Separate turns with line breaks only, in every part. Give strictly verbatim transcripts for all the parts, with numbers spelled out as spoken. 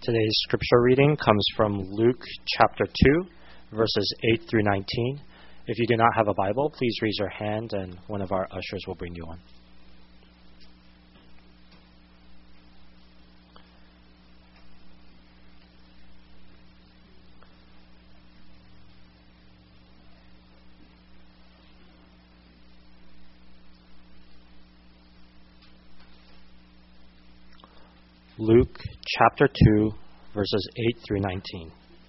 Today's scripture reading comes from Luke chapter two, verses eight through nineteen. If you do not have a Bible, please raise your hand and one of our ushers will bring you one. Luke chapter two, verses eight through nineteen.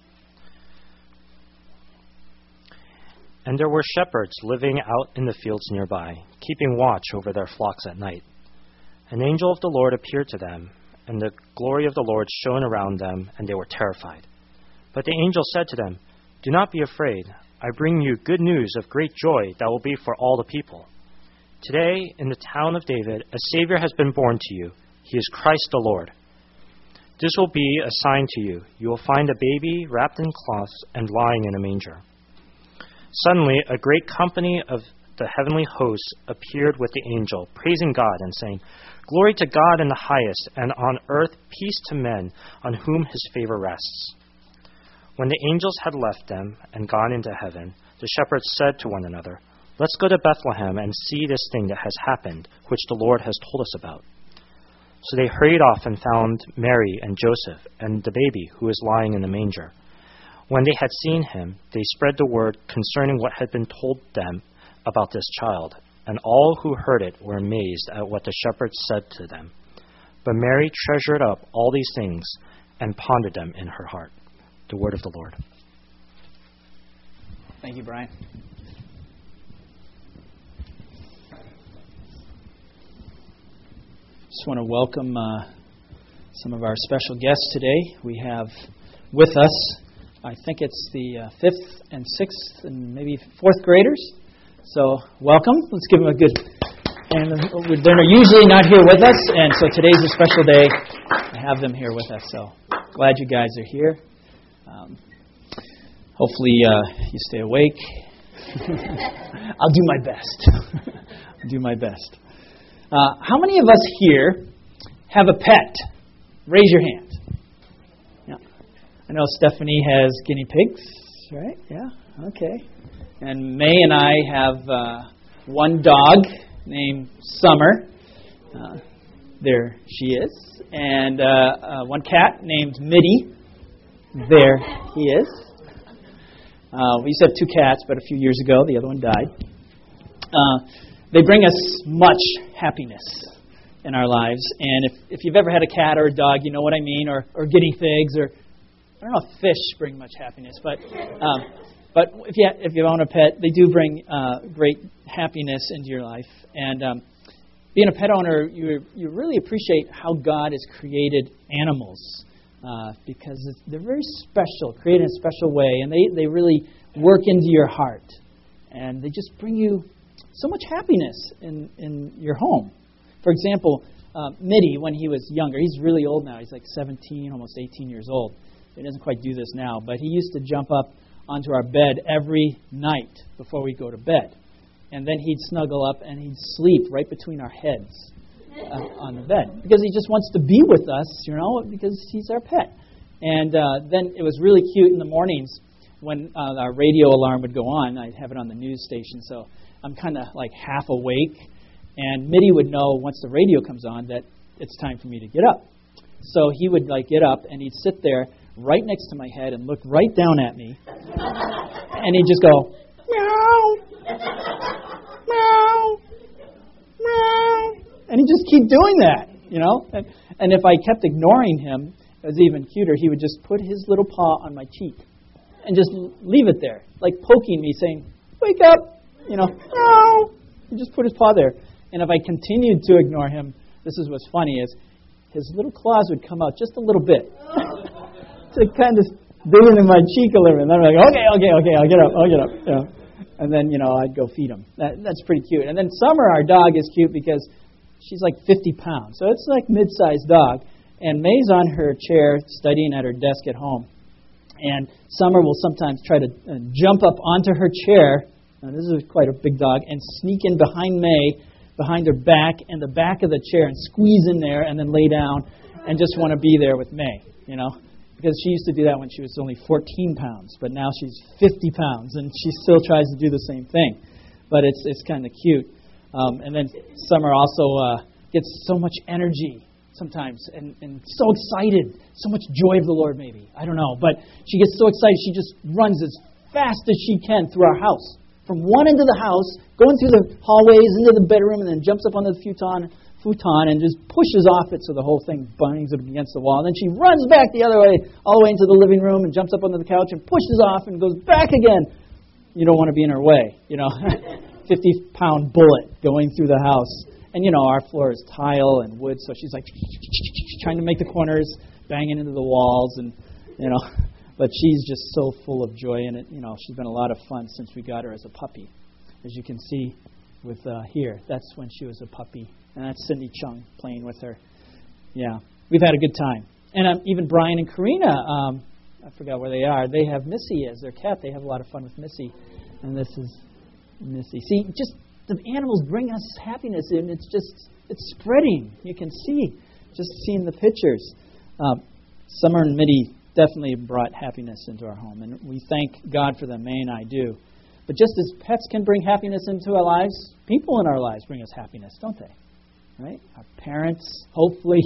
And there were shepherds living out in the fields nearby, keeping watch over their flocks at night. An angel of the Lord appeared to them, and the glory of the Lord shone around them, and they were terrified. But the angel said to them, "Do not be afraid. I bring you good news of great joy that will be for all the people. Today, in the town of David, a Savior has been born to you. He is Christ the Lord. This will be a sign to you. You will find a baby wrapped in cloths and lying in a manger." Suddenly, a great company of the heavenly hosts appeared with the angel, praising God and saying, "Glory to God in the highest, and on earth peace to men on whom his favor rests." When the angels had left them and gone into heaven, the shepherds said to one another, "Let's go to Bethlehem and see this thing that has happened, which the Lord has told us about." So they hurried off and found Mary and Joseph and the baby who was lying in the manger. When they had seen him, they spread the word concerning what had been told them about this child, and all who heard it were amazed at what the shepherds said to them. But Mary treasured up all these things and pondered them in her heart. The word of the Lord.
Thank you, Brian. Just want to welcome uh, some of our special guests today. We have with us, I think it's the uh, fifth and sixth and maybe fourth graders. So welcome. Let's give them a good. And they're usually not here with us, and so today's a special day to have them here with us. So glad you guys are here. Um, hopefully uh, you stay awake. I'll do my best. I'll do my best. Uh, how many of us here have a pet? Raise your hand. Yeah. I know Stephanie has guinea pigs, right? Yeah, okay. And May and I have uh, one dog named Summer. Uh, there she is. And uh, uh, one cat named Mitty. There he is. Uh, we used to have two cats, but a few years ago the other one died. Uh, They bring us much happiness in our lives. And if, if you've ever had a cat or a dog, you know what I mean, or, or guinea pigs, or I don't know if fish bring much happiness, but um, but if you if you own a pet, they do bring uh, great happiness into your life. And um, being a pet owner, you you really appreciate how God has created animals uh, because it's, they're very special, created in a special way, and they, they really work into your heart, and they just bring you so much happiness in, in your home. For example, uh, Mitty, when he was younger, he's really old now. He's like seventeen, almost eighteen years old. He doesn't quite do this now, but he used to jump up onto our bed every night before we go to bed. And then he'd snuggle up and he'd sleep right between our heads uh, on the bed because he just wants to be with us, you know, because he's our pet. And uh, then it was really cute in the mornings when uh, our radio alarm would go on. I'd have it on the news station, so I'm kind of like half awake, and Mitty would know once the radio comes on that it's time for me to get up. So he would like get up, and he'd sit there right next to my head and look right down at me, and he'd just go, meow, meow, meow, and he'd just keep doing that, you know. And, and if I kept ignoring him, it was even cuter. He would just put his little paw on my cheek and just leave it there, like poking me, saying, "Wake up." You know, no. He just put his paw there. And if I continued to ignore him, this is what's funny, is his little claws would come out just a little bit. to kind of dig into my cheek a little bit. And then I'm like, okay, okay, okay, I'll get up, I'll get up. You know. And then, you know, I'd go feed him. That, that's pretty cute. And then Summer, our dog, is cute because she's like fifty pounds. So it's like mid-sized dog. And May's on her chair studying at her desk at home. And Summer will sometimes try to uh, jump up onto her chair. Now, this is quite a big dog, and sneak in behind May behind her back and the back of the chair and squeeze in there and then lay down and just want to be there with May, you know. Because she used to do that when she was only fourteen pounds, but now she's fifty pounds, and she still tries to do the same thing. But it's it's kind of cute. Um, and then Summer also uh, gets so much energy sometimes and, and so excited, so much joy of the Lord maybe. I don't know. But she gets so excited, she just runs as fast as she can through our house. From one end of the house, going through the hallways into the bedroom, and then jumps up on the futon, futon and just pushes off it so the whole thing bangs up against the wall. And then she runs back the other way, all the way into the living room, and jumps up onto the couch and pushes off and goes back again. You don't want to be in her way, you know. fifty-pound bullet going through the house. And, you know, our floor is tile and wood, so she's like trying to make the corners, banging into the walls, and, you know. But she's just so full of joy in it. You know, she's been a lot of fun since we got her as a puppy. As you can see with uh, here, that's when she was a puppy. And that's Cindy Chung playing with her. Yeah, we've had a good time. And um, even Brian and Karina, um, I forgot where they are. They have Missy as their cat. They have a lot of fun with Missy. And this is Missy. See, just the animals bring us happiness, and it's just, it's spreading. You can see, just seeing the pictures. Um, Summer and Mitty definitely brought happiness into our home, and we thank God for them. May and I do. But just as pets can bring happiness into our lives, people in our lives bring us happiness, don't they? Right? Our parents, hopefully,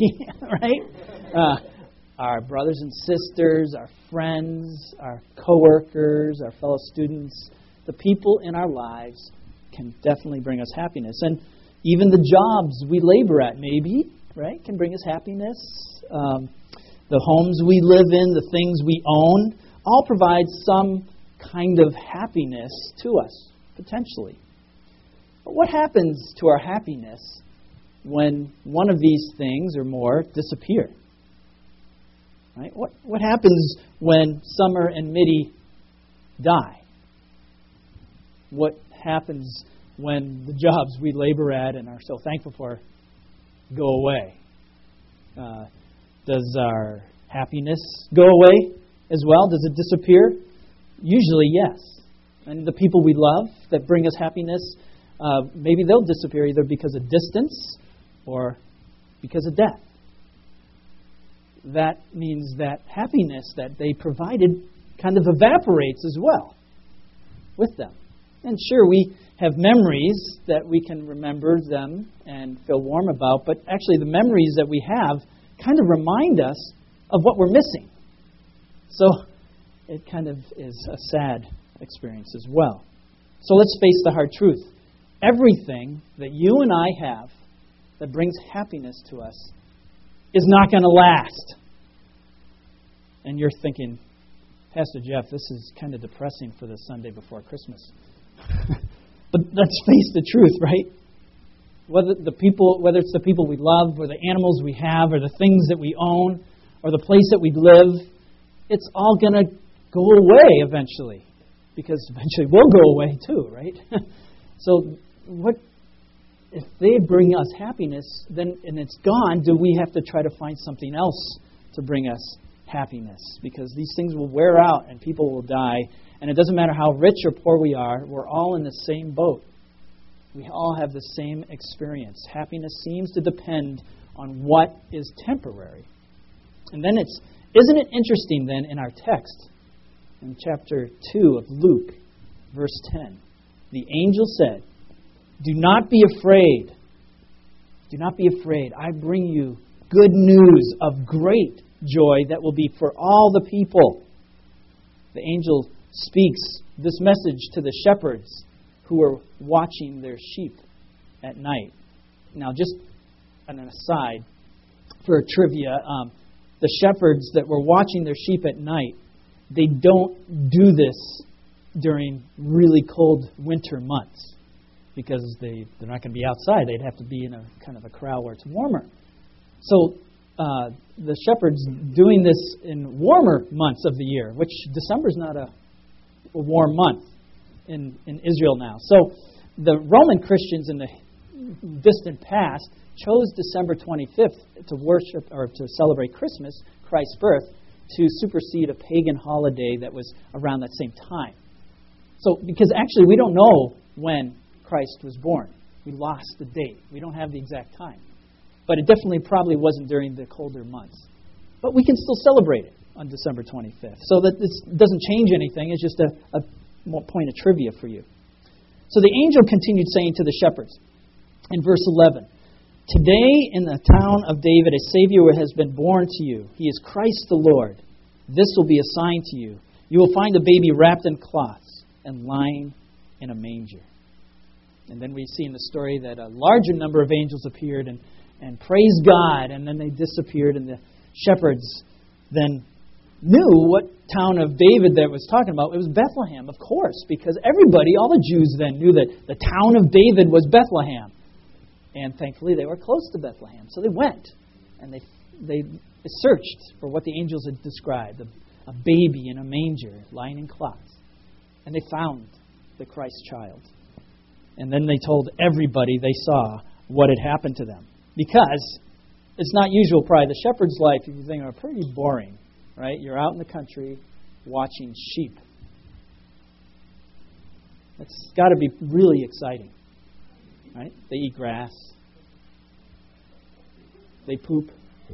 right? Uh, our brothers and sisters, our friends, our coworkers, our fellow students, the people in our lives can definitely bring us happiness. And even the jobs we labor at, maybe, right, can bring us happiness. Um, the homes we live in, the things we own, all provide some kind of happiness to us, potentially. But what happens to our happiness when one of these things or more disappear? Right? What what happens when Summer and Mitty die? What happens when the jobs we labor at and are so thankful for go away? Uh, does our happiness go away as well? Does it disappear? Usually, yes. And the people we love that bring us happiness, uh, maybe they'll disappear either because of distance or because of death. That means that happiness that they provided kind of evaporates as well with them. And sure, we have memories that we can remember them and feel warm about, but actually the memories that we have kind of remind us of what we're missing. So it kind of is a sad experience as well. So let's face the hard truth. Everything that you and I have that brings happiness to us is not going to last. And you're thinking, Pastor Jeff, this is kind of depressing for the Sunday before Christmas. But let's face the truth, right? Whether the people, whether it's the people we love, or the animals we have, or the things that we own, or the place that we live, it's all going to go away eventually, because eventually we'll go away too, right? So, what if they bring us happiness, then and it's gone? Do we have to try to find something else to bring us happiness? Because these things will wear out and people will die. And it doesn't matter how rich or poor we are, we're all in the same boat. We all have the same experience. Happiness seems to depend on what is temporary. And then it's, isn't it interesting then in our text, in chapter two of Luke, verse ten, the angel said, "Do not be afraid. Do not be afraid. I bring you good news of great joy that will be for all the people." The angel speaks this message to the shepherds who are watching their sheep at night. Now, just an aside for a trivia, um, the shepherds that were watching their sheep at night, they don't do this during really cold winter months because they, they're not going to be outside. They'd have to be in a kind of a corral where it's warmer. So uh, the shepherds doing this in warmer months of the year, which December's not a a warm month in, in Israel now. So the Roman Christians in the distant past chose December twenty-fifth to worship or to celebrate Christmas, Christ's birth, to supersede a pagan holiday that was around that same time. So because actually we don't know when Christ was born. We lost the date. We don't have the exact time. But it definitely probably wasn't during the colder months. But we can still celebrate it on December twenty-fifth. So that this doesn't change anything. It's just a, a point of trivia for you. So the angel continued saying to the shepherds in verse eleven, "Today in the town of David a Savior has been born to you. He is Christ the Lord. This will be a sign to you. You will find a baby wrapped in cloths and lying in a manger." And then we see in the story that a larger number of angels appeared and, and praised God, and then they disappeared, and the shepherds then knew what town of David that was talking about. It was Bethlehem, of course, because everybody, all the Jews then knew that the town of David was Bethlehem. And thankfully they were close to Bethlehem. So they went and they they searched for what the angels had described, a, a baby in a manger lying in cloths. And they found the Christ child. And then they told everybody they saw what had happened to them. Because it's not usual, probably. The shepherd's life, if you think, are pretty boring. Right? You're out in the country watching sheep. It's got to be really exciting. Right? They eat grass. They poop.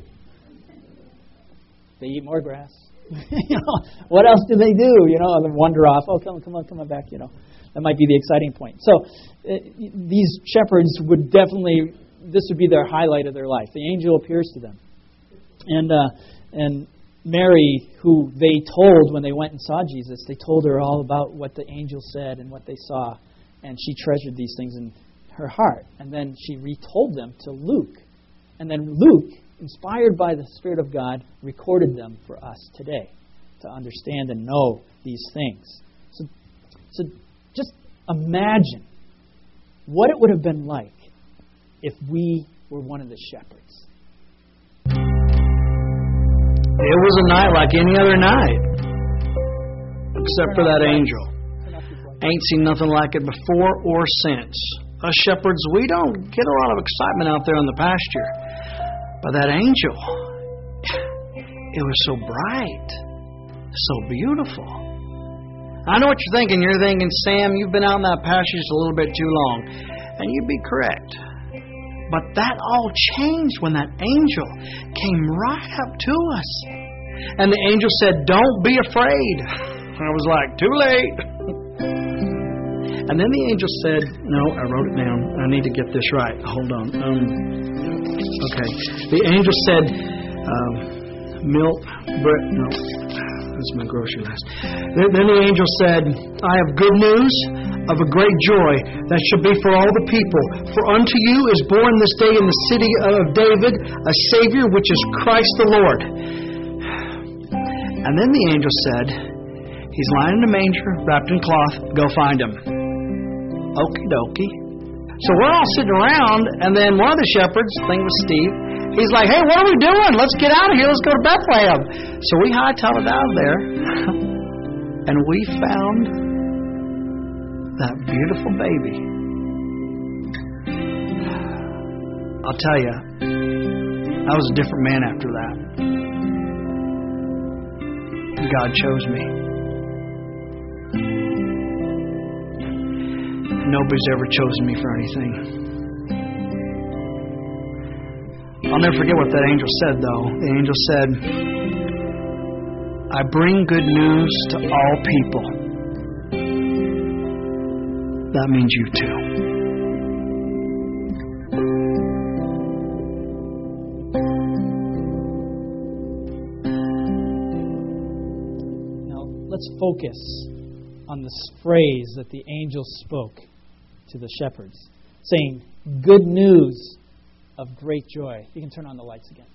They eat more grass. you know, what else do they do? You know, and then wander off. Oh, come on, come on, come on back. You know, that might be the exciting point. So uh, these shepherds would definitely, this would be their highlight of their life. The angel appears to them, and uh, and. Mary, who they told when they went and saw Jesus, they told her all about what the angel said and what they saw. And she treasured these things in her heart. And then she retold them to Luke. And then Luke, inspired by the Spirit of God, recorded them for us today to understand and know these things. So, so just imagine what it would have been like if we were one of the shepherds.
It was a night like any other night, except for that angel. Ain't seen nothing like it before or since. Us shepherds, we don't get a lot of excitement out there in the pasture. But that angel, it was so bright, so beautiful. I know what you're thinking. You're thinking, Sam, you've been out in that pasture just a little bit too long. And you'd be correct. But that all changed when that angel came right up to us. And the angel said, "Don't be afraid." I was like, too late. And then the angel said, no, I wrote it down. I need to get this right. Hold on. Um, okay. The angel said, um, milk, bread, no, that's my grocery list. Then, then the angel said, "I have good news of a great joy that shall be for all the people. For unto you is born this day in the city of David a Savior, which is Christ the Lord." And then the angel said, "He's lying in a manger, wrapped in cloth. Go find him." Okie dokie. So we're all sitting around, and then one of the shepherds, I think it was Steve, he's like, "Hey, what are we doing? Let's get out of here. Let's go to Bethlehem." So we hightailed it out of there, and we found that beautiful baby. I'll tell you, I was a different man after that. God chose me. Nobody's ever chosen me for anything. I'll never forget what that angel said, though. The angel said, "I bring good news to all people." That means you too.
Now, let's focus on this phrase that the angel spoke to the shepherds, saying, "Good news of great joy." You can turn on the lights again.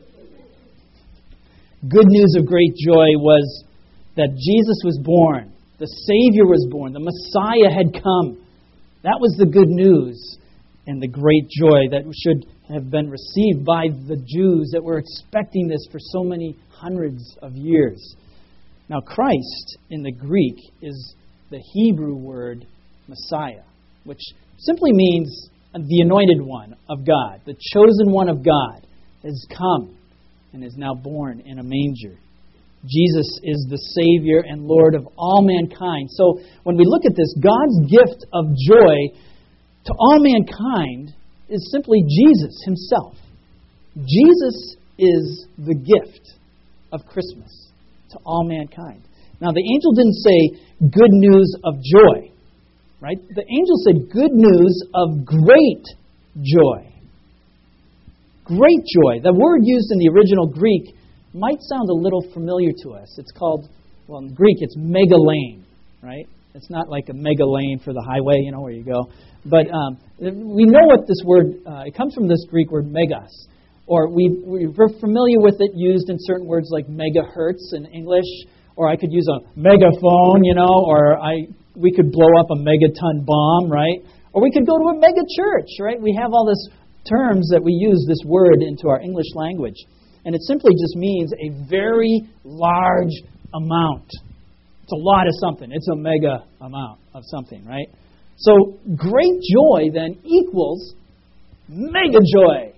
Good news of great joy was that Jesus was born. The Savior was born. The Messiah had come. That was the good news and the great joy that should have been received by the Jews that were expecting this for so many hundreds of years. Now, Christ in the Greek is the Hebrew word Messiah, which simply means the anointed one of God, the chosen one of God, has come and is now born in a manger. Jesus is the Savior and Lord of all mankind. So when we look at this, God's gift of joy to all mankind is simply Jesus himself. Jesus is the gift of Christmas to all mankind. Now, the angel didn't say good news of joy, right? The angel said good news of great joy. Great joy. The word used in the original Greek might sound a little familiar to us. It's called, well, in Greek, it's megalane, right? It's not like a mega lane for the highway, you know, where you go. But um, we know what this word, uh, it comes from this Greek word megas. Or we, we're familiar with it used in certain words like megahertz in English. Or I could use a megaphone, you know, or I we could blow up a megaton bomb, right? Or we could go to a mega church, right? We have all these terms that we use this word into our English language. And it simply just means a very large amount. It's a lot of something. It's a mega amount of something, right? So great joy then equals mega joy.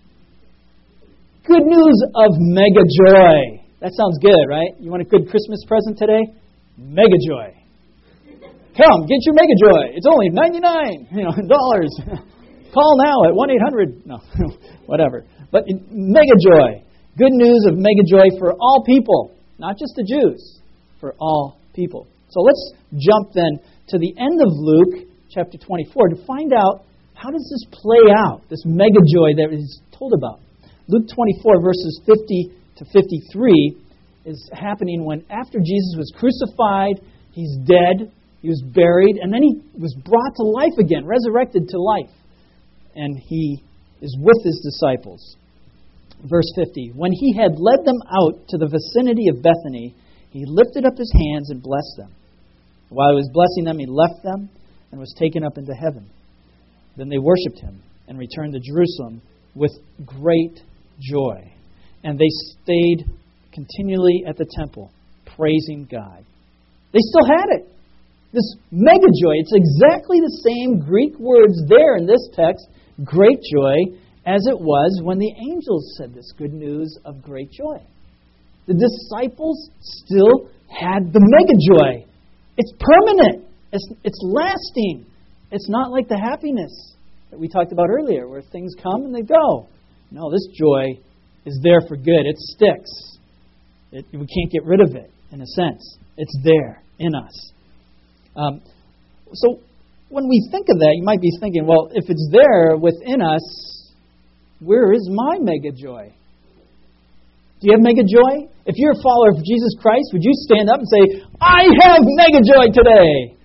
Good news of mega joy. That sounds good, right? You want a good Christmas present today? Mega joy. Come, get your mega joy. It's only ninety-nine you know, dollars. Call now at one eight hundred No, whatever. But mega joy. Good news of mega joy for all people, not just the Jews, for all people. So let's jump then to the end of Luke chapter twenty-four to find out how does this play out, this mega joy that is told about. Luke twenty-four, verses fifty to fifty-three is happening when after Jesus was crucified, he's dead, he was buried, and then he was brought to life again, resurrected to life. And he is with his disciples. Verse fifty, when he had led them out to the vicinity of Bethany, he lifted up his hands and blessed them. While he was blessing them, he left them and was taken up into heaven. Then they worshipped him and returned to Jerusalem with great joy. And they stayed continually at the temple, praising God. They still had it. This mega joy, it's exactly the same Greek words there in this text, great joy, as it was when the angels said this good news of great joy. The disciples still had the mega joy. It's permanent. It's, it's lasting. It's not like the happiness that we talked about earlier, where things come and they go. No, this joy is there for good. It sticks. It, we can't get rid of it, in a sense. It's there in us. Um, so when we think of that, you might be thinking, well, if it's there within us, where is my mega joy? Do you have mega joy? If you're a follower of Jesus Christ, would you stand up and say, I have mega joy today?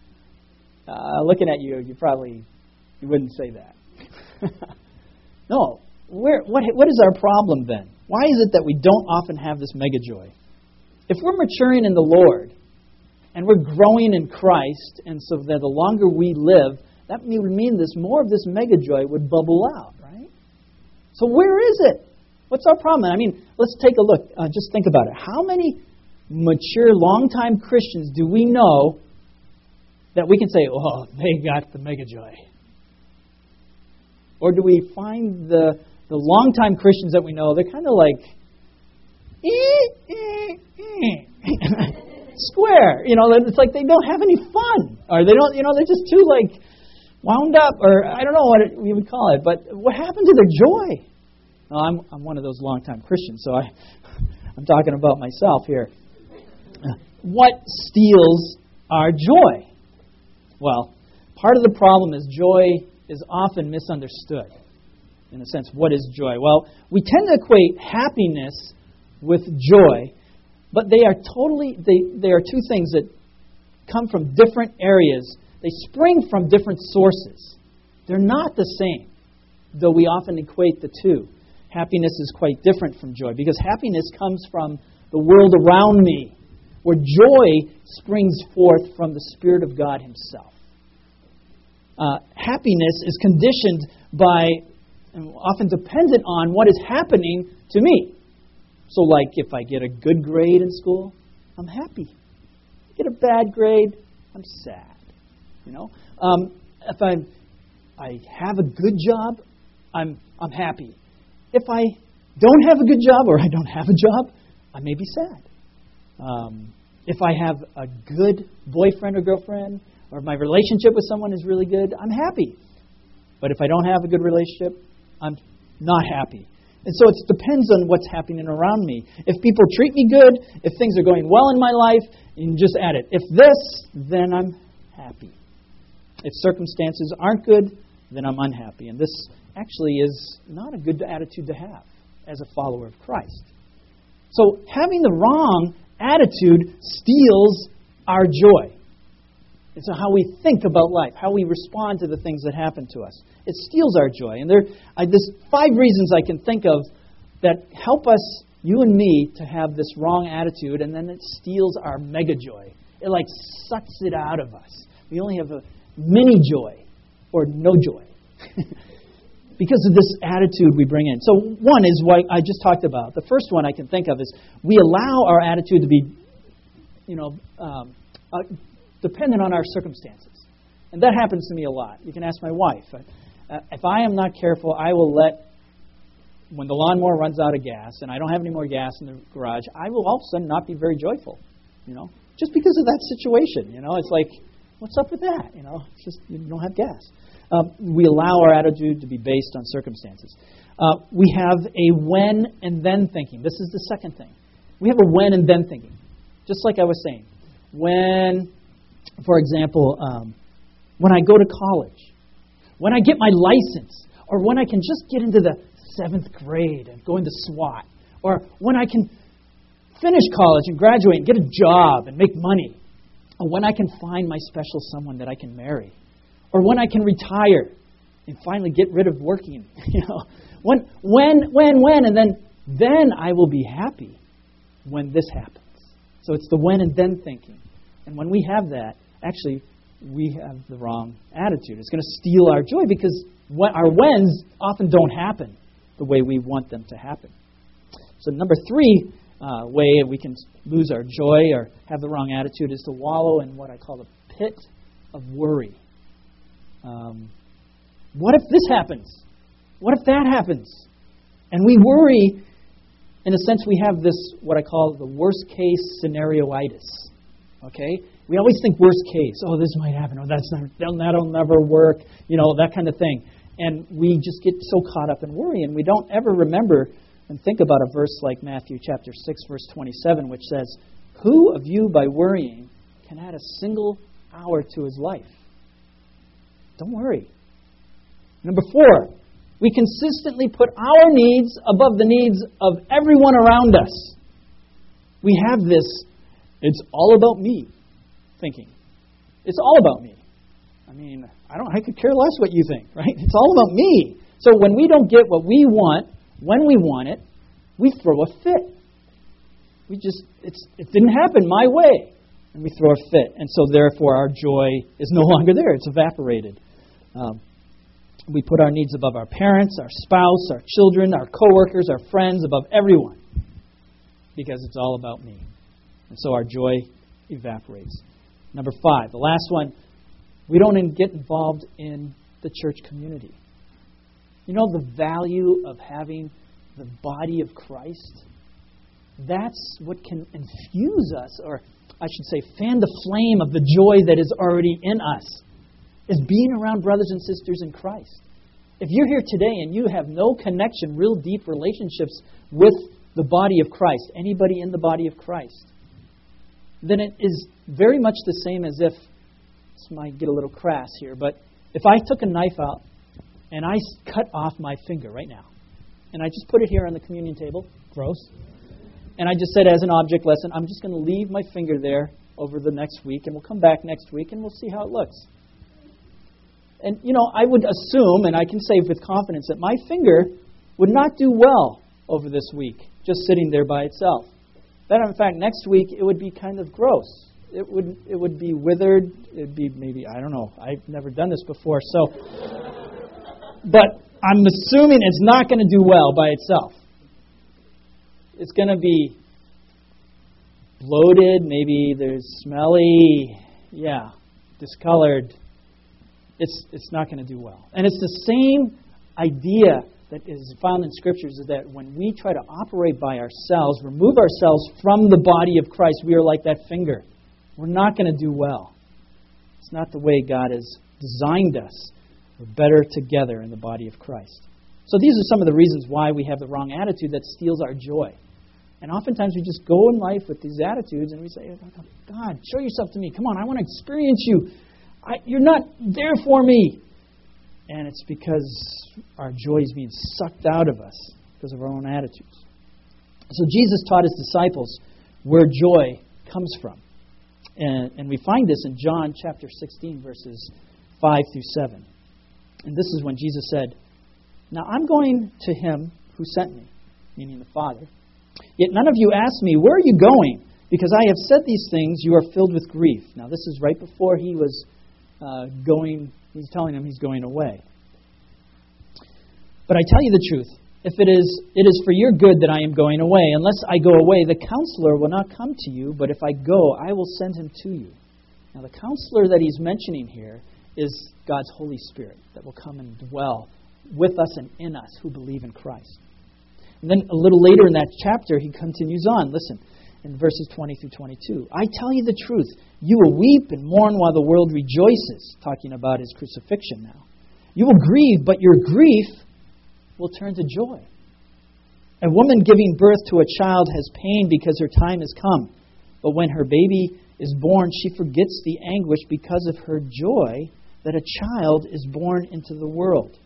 Uh, looking at you, you probably you wouldn't say that. No. Where, what, what is our problem then? Why is it that we don't often have this mega joy? If we're maturing in the Lord and we're growing in Christ, and so that the longer we live, that would mean this more of this mega joy would bubble out, right? So where is it? What's our problem? I mean, let's take a look. Uh, just think about it. How many mature, long-time Christians do we know that we can say, oh, they got the mega joy? Or do we find the the long-time Christians that we know, they're kind of like, eh, eh, eh. square. You know, it's like they don't have any fun. Or they don't, you know, they're just too, like, wound up. Or I don't know what it, we would call it. But what happened to their joy? Well, I'm, I'm one of those long-time Christians, so I, I'm talking about myself here. What steals our joy? Well, part of the problem is joy is often misunderstood. In a sense, what is joy? Well, we tend to equate happiness with joy, but they are totally, they, they are two things that come from different areas. They spring from different sources. They're not the same, though we often equate the two. Happiness is quite different from joy, because happiness comes from the world around me, where joy springs forth from the Spirit of God Himself. Uh, happiness is conditioned by and often dependent on what is happening to me. So like if I get a good grade in school, I'm happy. Get a bad grade, I'm sad. You know, um, if I I have a good job, I'm I'm happy. If I don't have a good job or I don't have a job, I may be sad. Um, if I have a good boyfriend or girlfriend, or if my relationship with someone is really good, I'm happy. But if I don't have a good relationship, I'm not happy. And so it depends on what's happening around me. If people treat me good, if things are going well in my life, you can just add it. If this, then I'm happy. If circumstances aren't good, then I'm unhappy. And this actually is not a good attitude to have as a follower of Christ. So having the wrong attitude steals our joy. It's how we think about life, how we respond to the things that happen to us. It steals our joy. And there, I, there's five reasons I can think of that help us, you and me, to have this wrong attitude, and then it steals our mega joy. It like sucks it out of us. We only have a mini joy or no joy because of this attitude we bring in. So one is what I just talked about. The first one I can think of is we allow our attitude to be, you know, um, uh, dependent on our circumstances. And that happens to me a lot. You can ask my wife. Uh, if I am not careful, I will let, when the lawnmower runs out of gas and I don't have any more gas in the garage, I will all of a sudden not be very joyful, you know, just because of that situation. You know, it's like, what's up with that? You know, it's just you don't have gas. Um, we allow our attitude to be based on circumstances. Uh, we have a when and then thinking. This is the second thing. We have a when and then thinking. Just like I was saying. When, for example, um, when I go to college, when I get my license, or when I can just get into the seventh grade and go into SWAT, or when I can finish college and graduate and get a job and make money, or when I can find my special someone that I can marry, or when I can retire and finally get rid of working, you know, when, when, when, when, and then, then I will be happy when this happens. So it's the when and then thinking. And when we have that, actually, we have the wrong attitude. It's going to steal our joy because what, our whens often don't happen the way we want them to happen. So number three uh, way we can lose our joy or have the wrong attitude is to wallow in what I call the pit of worry. Um, what if this happens? What if that happens? And we worry, in a sense, we have this, what I call the worst case scenarioitis. Okay? We always think worst case. Oh, this might happen. Oh, that's not, that'll never work. You know, that kind of thing. And we just get so caught up in worry, and we don't ever remember and think about a verse like Matthew chapter six, verse twenty-seven, which says, "Who of you by worrying can add a single hour to his life?" Don't worry. Number four, we consistently put our needs above the needs of everyone around us. We have this, it's all about me thinking. It's all about me. I mean, I don't. I could care less what you think, right? It's all about me. So when we don't get what we want, when we want it, we throw a fit. We just, it's, it didn't happen my way. And we throw a fit. And so therefore our joy is no longer there. It's evaporated. Um, we put our needs above our parents, our spouse, our children, our coworkers, our friends, above everyone. Because it's all about me. And so our joy evaporates. Number five, the last one, we don't get involved in the church community. You know the value of having the body of Christ? That's what can infuse us, or I should say fan the flame of the joy that is already in us, is being around brothers and sisters in Christ. If you're here today and you have no connection, real deep relationships with the body of Christ, anybody in the body of Christ, then it is very much the same as if, this might get a little crass here, but if I took a knife out and I cut off my finger right now, and I just put it here on the communion table, gross, and I just said as an object lesson, I'm just going to leave my finger there over the next week, and we'll come back next week, and we'll see how it looks. And, you know, I would assume, and I can say with confidence, that my finger would not do well over this week, just sitting there by itself. That, in fact, next week, it would be kind of gross. It would it would be withered. It would be maybe, I don't know. I've never done this before. So, but I'm assuming it's not going to do well by itself. It's going to be bloated. Maybe there's smelly. Yeah, discolored. It's it's not going to do well. And it's the same idea that is found in Scriptures, is that when we try to operate by ourselves, remove ourselves from the body of Christ, we are like that finger. We're not going to do well. It's not the way God has designed us. We're better together in the body of Christ. So these are some of the reasons why we have the wrong attitude that steals our joy. And oftentimes we just go in life with these attitudes and we say, God, show yourself to me. Come on, I want to experience you. I, you're not there for me. And it's because our joy is being sucked out of us because of our own attitudes. So Jesus taught his disciples where joy comes from. And, and we find this in John chapter sixteen, verses five through seven. And this is when Jesus said, now I'm going to him who sent me, meaning the Father. Yet none of you ask me, where are you going? Because I have said these things, you are filled with grief. Now this is right before he was uh, going, he's telling them he's going away. But I tell you the truth, if it is, it is for your good that I am going away. Unless I go away, the Counselor will not come to you, but if I go, I will send him to you. Now the Counselor that he's mentioning here is God's Holy Spirit that will come and dwell with us and in us who believe in Christ. And then a little later in that chapter, he continues on. Listen, in verses twenty through twenty-two. I tell you the truth, you will weep and mourn while the world rejoices, talking about his crucifixion now. You will grieve, but your grief will turn to joy. A woman giving birth to a child has pain because her time has come. But when her baby is born, she forgets the anguish because of her joy that a child is born into the world.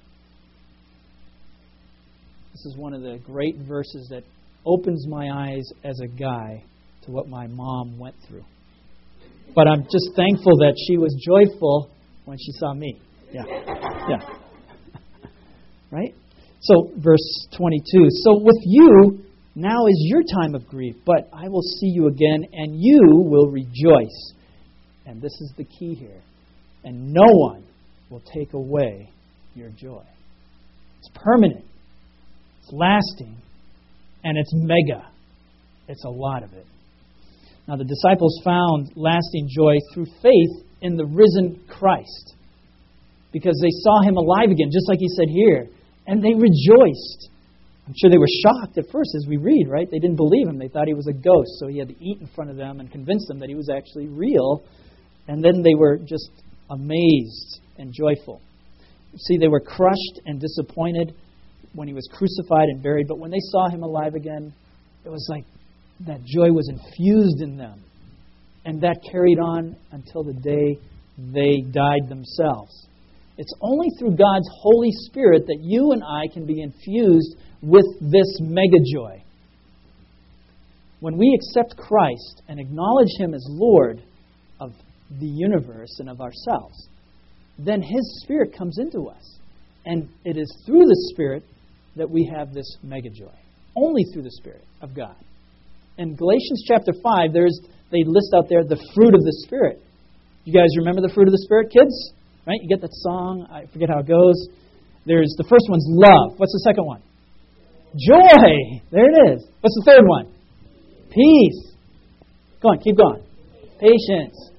This is one of the great verses that opens my eyes as a guy to what my mom went through. But I'm just thankful that she was joyful when she saw me. Yeah. Yeah. Right? So, verse twenty-two. So with you, now is your time of grief, but I will see you again, and you will rejoice. And this is the key here. And no one will take away your joy. It's permanent. It's lasting. And it's mega. It's a lot of it. Now, the disciples found lasting joy through faith in the risen Christ, because they saw him alive again, just like he said here. And they rejoiced. I'm sure they were shocked at first as we read, right? They didn't believe him. They thought he was a ghost. So he had to eat in front of them and convince them that he was actually real. And then they were just amazed and joyful. See, they were crushed and disappointed when he was crucified and buried. But when they saw him alive again, it was like that joy was infused in them. And that carried on until the day they died themselves. It's only through God's Holy Spirit that you and I can be infused with this mega joy. When we accept Christ and acknowledge him as Lord of the universe and of ourselves, then his Spirit comes into us. And it is through the Spirit that we have this mega joy. Only through the Spirit of God. In Galatians chapter five, there's they list out there the fruit of the Spirit. You guys remember the fruit of the Spirit, kids? Right? You get that song. I forget how it goes. There's the first one's love. What's the second one? Joy. There it is. What's the third one? Peace. Go on, keep going. Patience.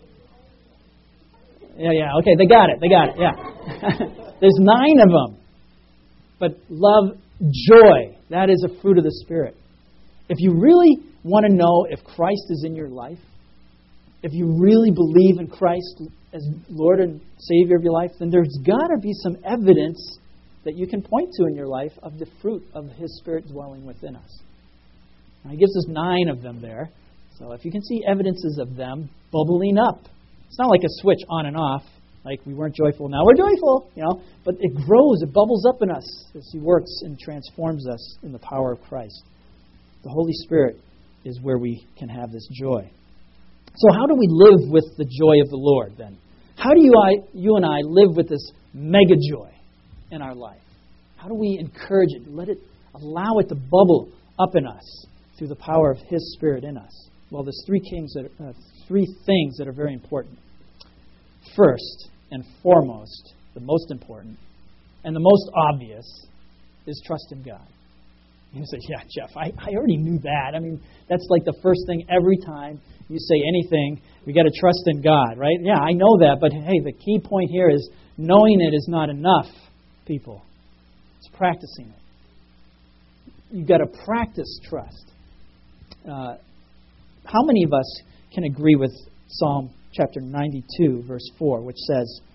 Yeah, yeah. Okay, they got it. They got it. Yeah. There's nine of them. But love, joy, that is a fruit of the Spirit. If you really want to know if Christ is in your life, if you really believe in Christ as Lord and Savior of your life, then there's got to be some evidence that you can point to in your life of the fruit of his Spirit dwelling within us. Now, he gives us nine of them there. So if you can see evidences of them bubbling up, it's not like a switch on and off, like we weren't joyful, now we're joyful, you know, but it grows, it bubbles up in us as he works and transforms us in the power of Christ. The Holy Spirit is where we can have this joy. So how do we live with the joy of the Lord then? How do you, I, you and I live with this mega joy in our life? How do we encourage it, let it, allow it to bubble up in us through the power of his Spirit in us? Well, there's three, kings that are, uh, three things that are very important. First and foremost, the most important, and the most obvious, is trust in God. You say, yeah, Jeff, I, I already knew that. I mean, that's like the first thing every time you say anything, we got to trust in God, right? Yeah, I know that, but hey, the key point here is knowing it is not enough, people. It's practicing it. You've got to practice trust. Uh, how many of us can agree with Psalm chapter ninety-two, verse four, which says,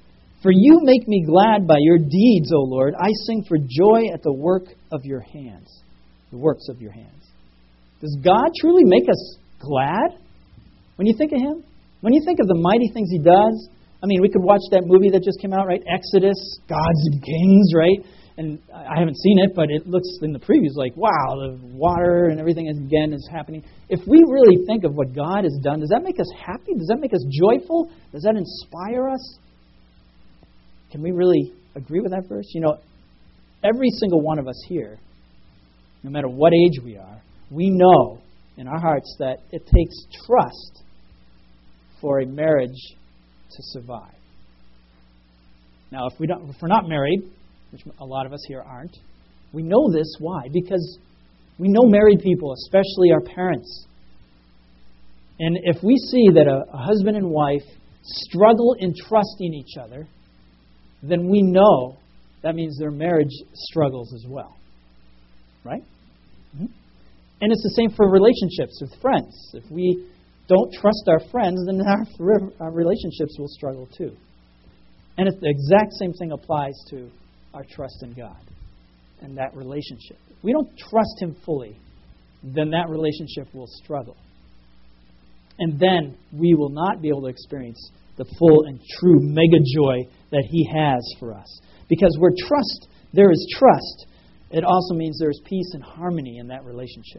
For you make me glad by your deeds, O Lord. I sing for joy at the work of your hands. The works of your hands. Does God truly make us glad when you think of Him? When you think of the mighty things He does? I mean, we could watch that movie that just came out, right? Exodus, Gods and Kings, right? And I haven't seen it, but it looks in the previews like, wow, the water and everything again is happening. If we really think of what God has done, does that make us happy? Does that make us joyful? Does that inspire us? Can we really agree with that verse? You know, every single one of us here, no matter what age we are, we know in our hearts that it takes trust for a marriage to survive. Now, if, we don't, if we're not married, which a lot of us here aren't, we know this. Why? Because we know married people, especially our parents. And if we see that a, a husband and wife struggle in trusting each other, then we know that means their marriage struggles as well. Right? Mm-hmm. And it's the same for relationships with friends. If we don't trust our friends, then our, our relationships will struggle too. And it's the exact same thing applies to our trust in God and that relationship. If we don't trust Him fully, then that relationship will struggle. And then we will not be able to experience the full and true mega joy that He has for us. Because where trust, there is trust, it also means there is peace and harmony in that relationship.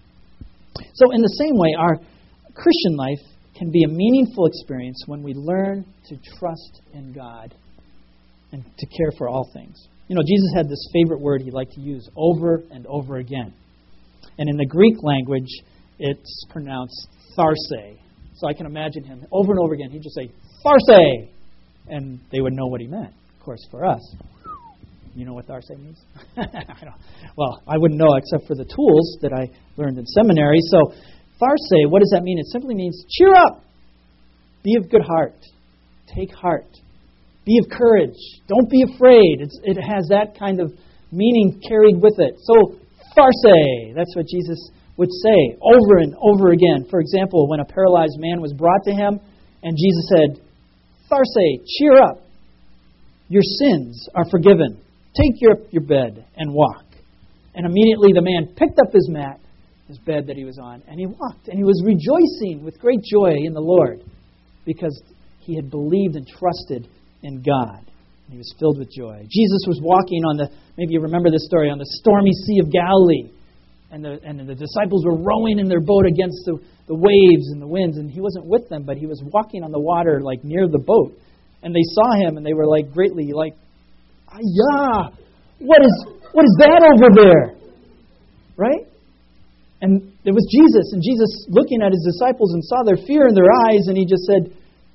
So in the same way, our Christian life can be a meaningful experience when we learn to trust in God and to care for all things. You know, Jesus had this favorite word He liked to use over and over again. And in the Greek language, it's pronounced tharse. So I can imagine Him over and over again. He'd just say, tharse! And they would know what He meant. Of course, for us, you know what tharse means? I don't. Well, I wouldn't know except for the tools that I learned in seminary. So tharse, what does that mean? It simply means cheer up. Be of good heart. Take heart. Be of courage. Don't be afraid. It's, it has that kind of meaning carried with it. So, tharse, that's what Jesus would say over and over again. For example, when a paralyzed man was brought to Him, and Jesus said, tharse, cheer up. Your sins are forgiven. Take your, your bed and walk. And immediately the man picked up his mat, his bed that he was on, and he walked. And he was rejoicing with great joy in the Lord because he had believed and trusted in God. And he was filled with joy. Jesus was walking on the, maybe you remember this story, on the stormy Sea of Galilee. And the, and the disciples were rowing in their boat against the, the waves and the winds. And He wasn't with them, but He was walking on the water like near the boat. And they saw Him and they were like greatly like, yeah, what is, what is that over there? Right? And it was Jesus. And Jesus looking at His disciples and saw their fear in their eyes. And He just said,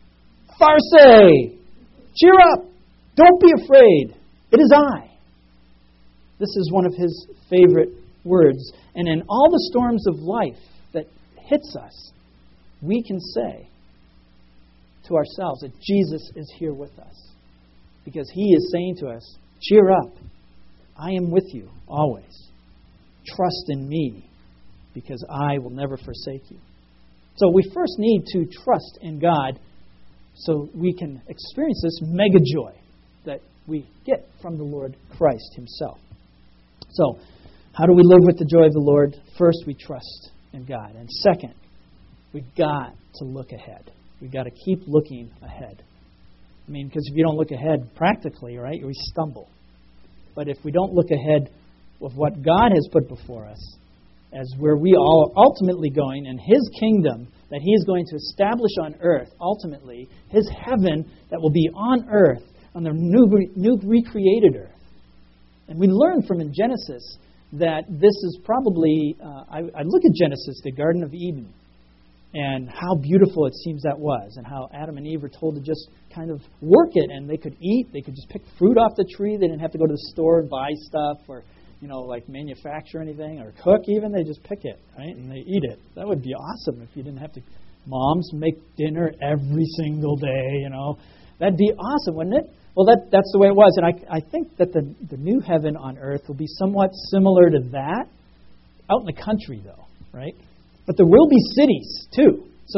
tharse, cheer up. Don't be afraid. It is I. This is one of His favorite words. And in all the storms of life that hits us, we can say to ourselves that Jesus is here with us. Because He is saying to us, cheer up. I am with you always. Trust in me because I will never forsake you. So we first need to trust in God so we can experience this mega joy that we get from the Lord Christ Himself. So, how do we live with the joy of the Lord? First, we trust in God. And second, we've got to look ahead. We've got to keep looking ahead. I mean, because if you don't look ahead practically, right, we stumble. But if we don't look ahead with what God has put before us, as where we all are ultimately going, and His kingdom that He is going to establish on earth, ultimately, His heaven that will be on earth, on the new, new recreated earth. And we learn from in Genesis that this is probably, uh, I, I look at Genesis, the Garden of Eden, and how beautiful it seems that was, and how Adam and Eve were told to just kind of work it, and they could eat, they could just pick fruit off the tree, they didn't have to go to the store and buy stuff, or, you know, like manufacture anything, or cook even, they just pick it, right, and they eat it. That would be awesome if you didn't have to, moms make dinner every single day, you know. That'd be awesome, wouldn't it? Well, that that's the way it was, and I, I think that the, the new heaven on earth will be somewhat similar to that, out in the country, though, right? But there will be cities, too. So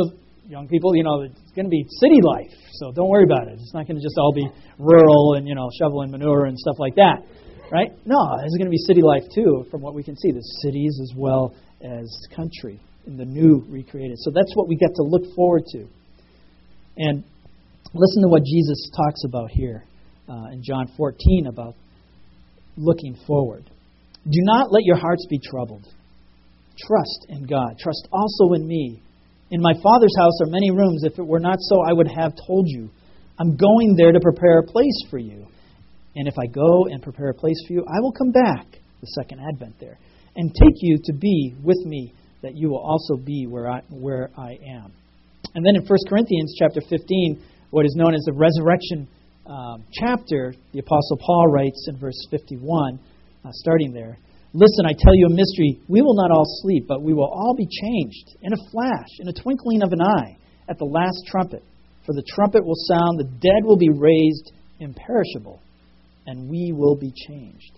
young people, you know, it's going to be city life, so don't worry about it. It's not going to just all be rural and, you know, shoveling manure and stuff like that, right? No, there's going to be city life too, from what we can see. There's cities as well as country in the new recreated. So that's what we get to look forward to. And listen to what Jesus talks about here uh, in John fourteen about looking forward. Do not let your hearts be troubled. Trust in God. Trust also in me. In my Father's house are many rooms. If it were not so, I would have told you. I'm going there to prepare a place for you. And if I go and prepare a place for you, I will come back, the second advent there, and take you to be with me, that you will also be where I, where I am. And then in First Corinthians chapter fifteen, what is known as the resurrection um, chapter, the Apostle Paul writes in verse fifty-one, uh, starting there, listen, I tell you a mystery. We will not all sleep, but we will all be changed in a flash, in a twinkling of an eye, at the last trumpet. For the trumpet will sound, the dead will be raised imperishable, and we will be changed.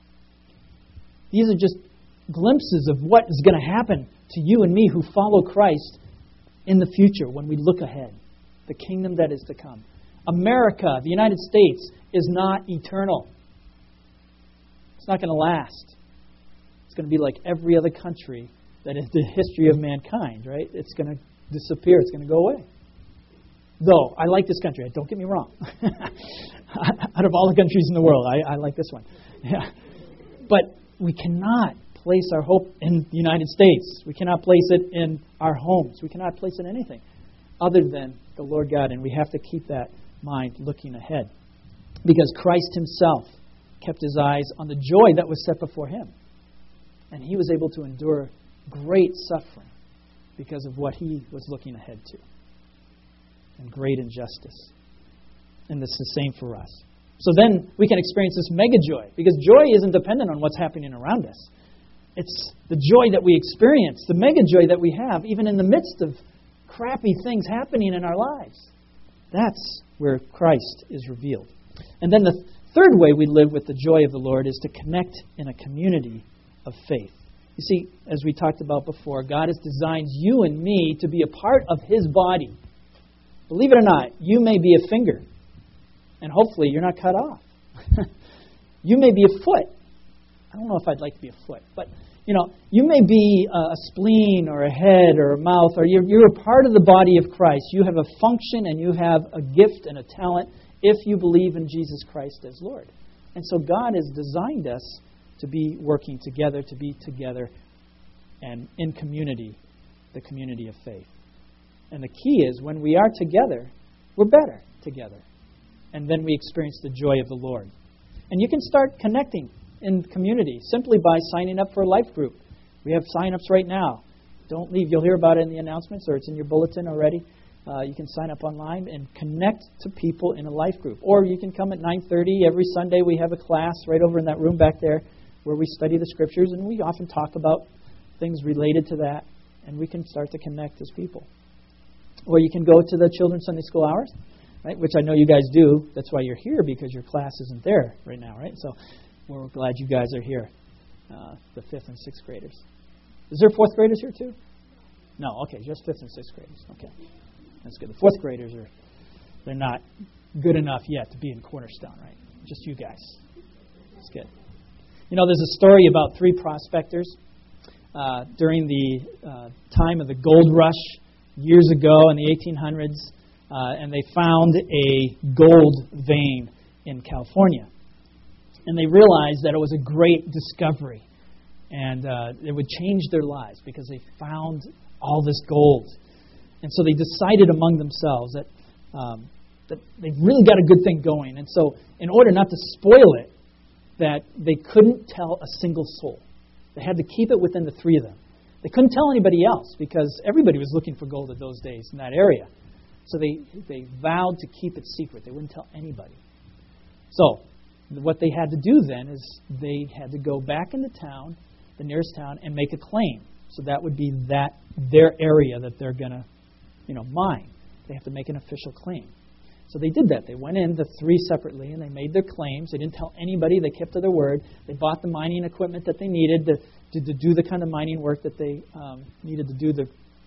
These are just glimpses of what is going to happen to you and me who follow Christ in the future when we look ahead. The kingdom that is to come. America, the United States, is not eternal. It's not going to last. It's going to be like every other country that is the history of mankind, right? It's going to disappear. It's going to go away. Though, I like this country. Don't get me wrong. Out of all the countries in the world, I, I like this one. Yeah. But we cannot place our hope in the United States. We cannot place it in our homes. We cannot place it in anything other than the Lord God. And we have to keep that mind looking ahead. Because Christ himself kept his eyes on the joy that was set before him. And he was able to endure great suffering because of what he was looking ahead to. And great injustice. And it's the same for us. So then we can experience this mega joy. Because joy isn't dependent on what's happening around us. It's the joy that we experience, the mega joy that we have, even in the midst of crappy things happening in our lives. That's where Christ is revealed. And then the third way we live with the joy of the Lord is to connect in a community of faith. You see, as we talked about before, God has designed you and me to be a part of his body. Believe it or not, you may be a finger, and hopefully you're not cut off. You may be a foot. I don't know if I'd like to be a foot, but you know, you may be a spleen or a head or a mouth, or you're, you're a part of the body of Christ. You have a function and you have a gift and a talent if you believe in Jesus Christ as Lord. And so God has designed us to be working together, to be together and in community, the community of faith. And the key is when we are together, we're better together. And then we experience the joy of the Lord. And you can start connecting in community simply by signing up for a life group. We have sign-ups right now. Don't leave. You'll hear about it in the announcements or it's in your bulletin already. Uh, you can sign up online and connect to people in a life group. Or you can come at nine thirty. Every Sunday we have a class right over in that room back there where we study the Scriptures, and we often talk about things related to that, and we can start to connect as people. Or you can go to the Children's Sunday School Hours, right, which I know you guys do. That's why you're here, because your class isn't there right now, right? So we're glad you guys are here, uh, the fifth and sixth graders. Is there fourth graders here too? No, okay, just fifth and sixth graders. Okay, that's good. The fourth graders are, they're not good enough yet to be in Cornerstone, right? Just you guys. That's good. You know, there's a story about three prospectors uh, during the uh, time of the gold rush years ago in the eighteen hundreds, uh, and they found a gold vein in California. And they realized that it was a great discovery, and uh, it would change their lives because they found all this gold. And so they decided among themselves that, um, that they've really got a good thing going. And so in order not to spoil it, that they couldn't tell a single soul. They had to keep it within the three of them. They couldn't tell anybody else because everybody was looking for gold at those days in that area. So they, they vowed to keep it secret. They wouldn't tell anybody. So what they had to do then is they had to go back into town, the nearest town, and make a claim. So that would be that their area that they're going to, you know, mine. They have to make an official claim. So they did that. They went in, the three separately, and they made their claims. They didn't tell anybody. They kept to their word. They bought the mining equipment that they needed to, to, to do the kind of mining work that they um, needed to do the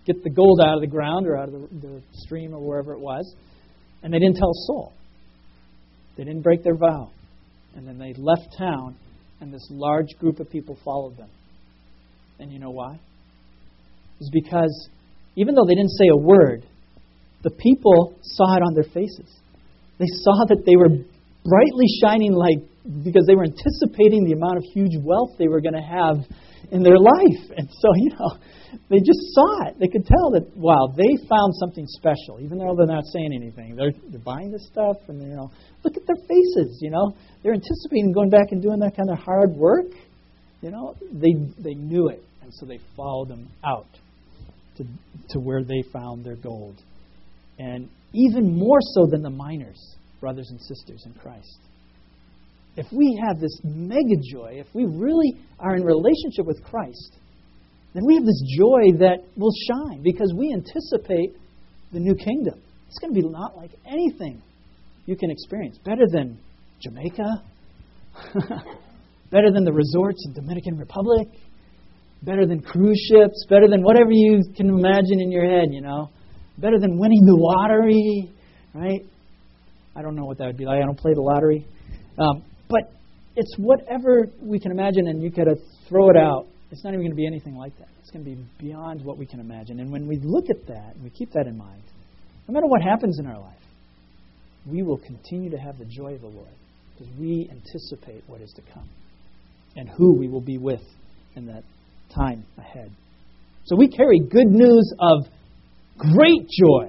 get the gold out of the ground or out of the, the stream or wherever it was. And they didn't tell a soul. They didn't break their vow. And then they left town, and this large group of people followed them. And you know why? It was because even though they didn't say a word, the people saw it on their faces. They saw that they were brightly shining like, because they were anticipating the amount of huge wealth they were going to have in their life. And so, you know, they just saw it. They could tell that, wow, they found something special, even though they're not saying anything. They're, they're buying this stuff, and, you know, look at their faces, you know. They're anticipating going back and doing that kind of hard work. You know, they they knew it, and so they followed them out to to where they found their gold. And even more so than the miners, brothers and sisters in Christ. If we have this mega joy, if we really are in relationship with Christ, then we have this joy that will shine because we anticipate the new kingdom. It's going to be not like anything you can experience. Better than Jamaica, better than the resorts in Dominican Republic, better than cruise ships, better than whatever you can imagine in your head, you know. Better than winning the lottery, right? I don't know what that would be like. I don't play the lottery. Um, but it's whatever we can imagine, and you got to throw it out. It's not even going to be anything like that. It's going to be beyond what we can imagine. And when we look at that, and we keep that in mind, no matter what happens in our life, we will continue to have the joy of the Lord because we anticipate what is to come and who we will be with in that time ahead. So we carry good news of great joy.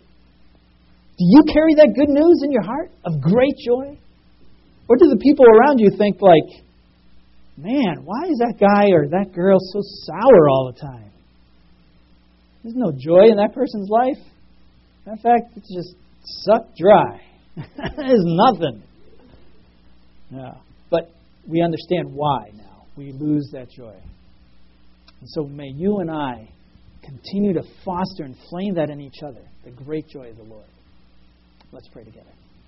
Do you carry that good news in your heart of great joy? Or do the people around you think like, man, why is that guy or that girl so sour all the time? There's no joy in that person's life. In fact, it's just sucked dry. There's nothing. Yeah. But we understand why now. We lose that joy. And so may you and I continue to foster and flame that in each other, the great joy of the Lord. Let's pray together.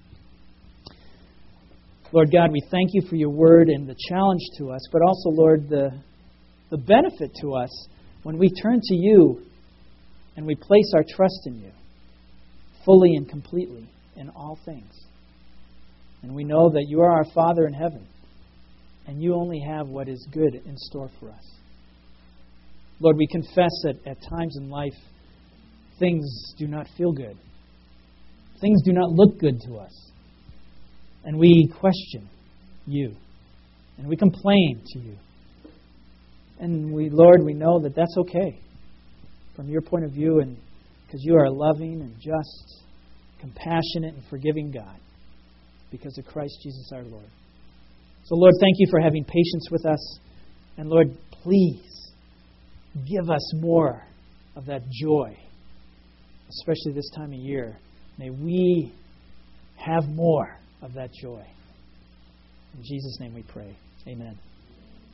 Lord God, we thank you for your word and the challenge to us, but also, Lord, the, the benefit to us when we turn to you and we place our trust in you fully and completely in all things. And we know that you are our Father in heaven, and you only have what is good in store for us. Lord, we confess that at times in life, things do not feel good. Things do not look good to us. And we question you. And we complain to you. And we, Lord, we know that that's okay from your point of view, and because you are a loving and just, compassionate and forgiving God because of Christ Jesus our Lord. So, Lord, thank you for having patience with us. And, Lord, please give us more of that joy, especially this time of year. May we have more of that joy. In Jesus' name we pray. Amen.